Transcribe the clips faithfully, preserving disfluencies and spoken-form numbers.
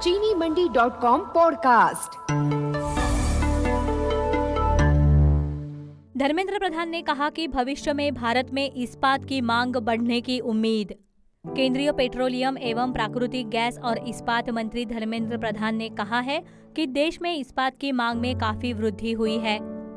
चीनी Mandi dot com podcast. Dharmendra Pradhan ने कहा कि भविष्य में भारत में इस्पात की मांग बढ़ने की उम्मीद। केंद्रीय पेट्रोलियम एवं प्राकृतिक गैस और इस्पात मंत्री धर्मेंद्र प्रधान ने कहा है कि देश में इस्पात की मांग में काफी वृद्धि हुई है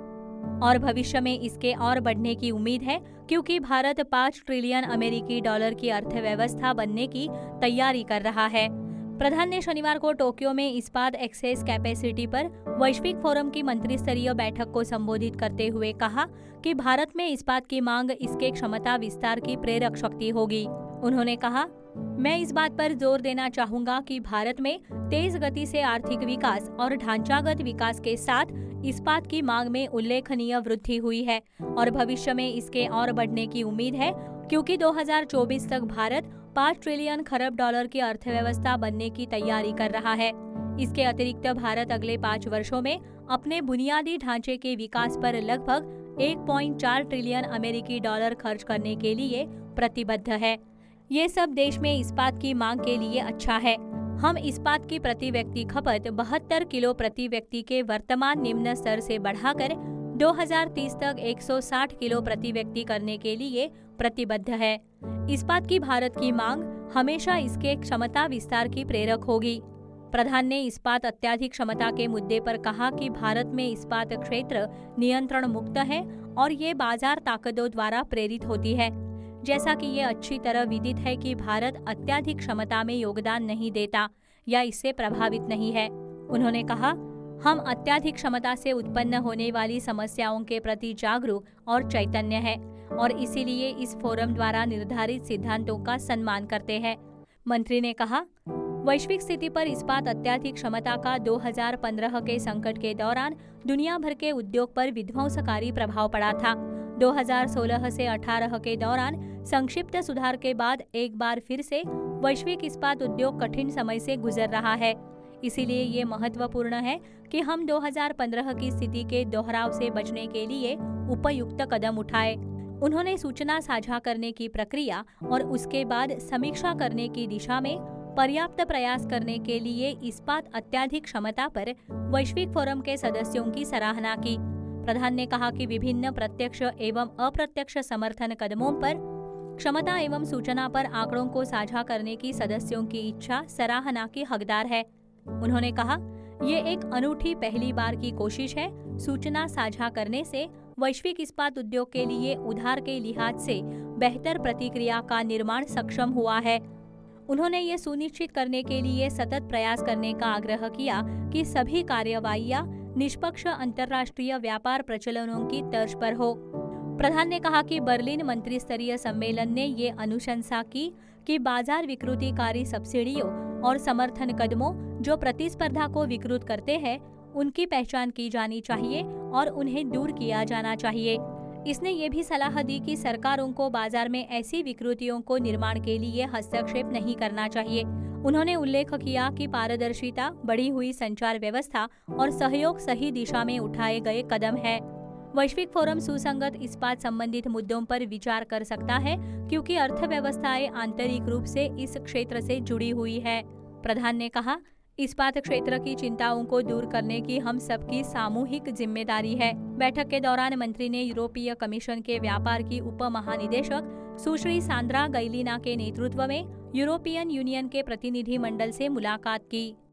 और भविष्य में इसके और बढ़ने की उम्मीद है, क्योंकि भारत पाँच ट्रिलियन अमेरिकी डॉलर की अर्थव्यवस्था बनने की तैयारी कर रहा है। प्रधान ने शनिवार को टोक्यो में इस्पात एक्सेस कैपेसिटी पर वैश्विक फोरम की मंत्री स्तरीय बैठक को संबोधित करते हुए कहा कि भारत में इस्पात की मांग इसके क्षमता विस्तार की प्रेरक शक्ति होगी। उन्होंने कहा, मैं इस बात पर जोर देना चाहूंगा कि भारत में तेज गति से आर्थिक विकास और ढांचागत विकास के साथ इस्पात की मांग में उल्लेखनीय वृद्धि हुई है और भविष्य में इसके और बढ़ने की उम्मीद है, क्योंकि दो हज़ार चौबीस तक भारत पाँच ट्रिलियन खरब डॉलर की अर्थव्यवस्था बनने की तैयारी कर रहा है। इसके अतिरिक्त भारत अगले पाँच वर्षों में अपने बुनियादी ढांचे के विकास पर लगभग एक पॉइंट चार ट्रिलियन अमेरिकी डॉलर खर्च करने के लिए प्रतिबद्ध है। ये सब देश में इस्पात की मांग के लिए अच्छा है। हम इस्पात की प्रति व्यक्ति खपत बहत्तर किलो प्रति व्यक्ति के वर्तमान निम्न स्तर से बढ़ाकर दो हज़ार तीस तक एक सौ साठ किलो प्रति व्यक्ति करने के लिए प्रतिबद्ध है। इस्पात की भारत की मांग हमेशा इसके क्षमता विस्तार की प्रेरक होगी। प्रधान ने इस्पात अत्याधिक क्षमता के मुद्दे पर कहा कि भारत में इस्पात क्षेत्र नियंत्रण मुक्त है और ये बाजार ताकतों द्वारा प्रेरित होती है। जैसा कि ये अच्छी तरह विदित है कि भारत अत्याधिक क्षमता में योगदान नहीं देता या इससे प्रभावित नहीं है। उन्होंने कहा, हम अत्याधिक क्षमता से उत्पन्न होने वाली समस्याओं के प्रति जागरूक और चैतन्य है और इसीलिए इस फोरम द्वारा निर्धारित सिद्धांतों का सम्मान करते हैं। मंत्री ने कहा, वैश्विक स्थिति पर इस्पात अत्याधिक क्षमता का दो हज़ार पंद्रह के संकट के दौरान दुनिया भर के उद्योग पर विध्वंसकारी प्रभाव पड़ा था। दो हज़ार सोलह से अठारह के दौरान संक्षिप्त सुधार के बाद एक बार फिर से वैश्विक इस्पात उद्योग कठिन समय से गुजर रहा है। इसीलिए ये महत्वपूर्ण है कि हम दो हज़ार पंद्रह की स्थिति के दोहराव से बचने के लिए उपयुक्त कदम उठाए। उन्होंने सूचना साझा करने की प्रक्रिया और उसके बाद समीक्षा करने की दिशा में पर्याप्त प्रयास करने के लिए इस्पात अत्याधिक क्षमता पर वैश्विक फोरम के सदस्यों की सराहना की। प्रधान ने कहा कि विभिन्न प्रत्यक्ष एवं अप्रत्यक्ष समर्थन कदमों पर क्षमता एवं सूचना पर आंकड़ों को साझा करने की सदस्यों की इच्छा सराहना की हकदार है। उन्होंने कहा, ये एक अनूठी पहली बार की कोशिश है। सूचना साझा करने से वैश्विक इस्पात उद्योग के लिए उधार के लिहाज से बेहतर प्रतिक्रिया का निर्माण सक्षम हुआ है। उन्होंने ये सुनिश्चित करने के लिए सतत प्रयास करने का आग्रह किया कि सभी कार्यवाहियां निष्पक्ष अंतर्राष्ट्रीय व्यापार प्रचलनों की तर्ज पर हो। प्रधान ने कहा कि बर्लिन मंत्री स्तरीय सम्मेलन ने ये अनुशंसा की कि बाजार विकृतिकारी सब्सिडियों और समर्थन कदमों जो प्रतिस्पर्धा को विकृत करते हैं, उनकी पहचान की जानी चाहिए और उन्हें दूर किया जाना चाहिए। इसने ये भी सलाह दी कि सरकारों को बाजार में ऐसी विकृतियों को निर्माण के लिए हस्तक्षेप नहीं करना चाहिए। उन्होंने उल्लेख किया कि पारदर्शिता, बढ़ी हुई संचार व्यवस्था और सहयोग सही दिशा में उठाए गए कदम है। वैश्विक फोरम सुसंगत इस्पात संबंधित मुद्दों पर विचार कर सकता है, क्योंकि अर्थव्यवस्थाएं आंतरिक रूप से इस क्षेत्र से जुड़ी हुई है। प्रधान ने कहा, इस्पात क्षेत्र की चिंताओं को दूर करने की हम सबकी सामूहिक जिम्मेदारी है। बैठक के दौरान मंत्री ने यूरोपीय कमीशन के व्यापार की उप महानिदेशक सुश्री सांद्रा गैलिना के नेतृत्व में यूरोपियन यूनियन के प्रतिनिधि मंडल से मुलाकात की।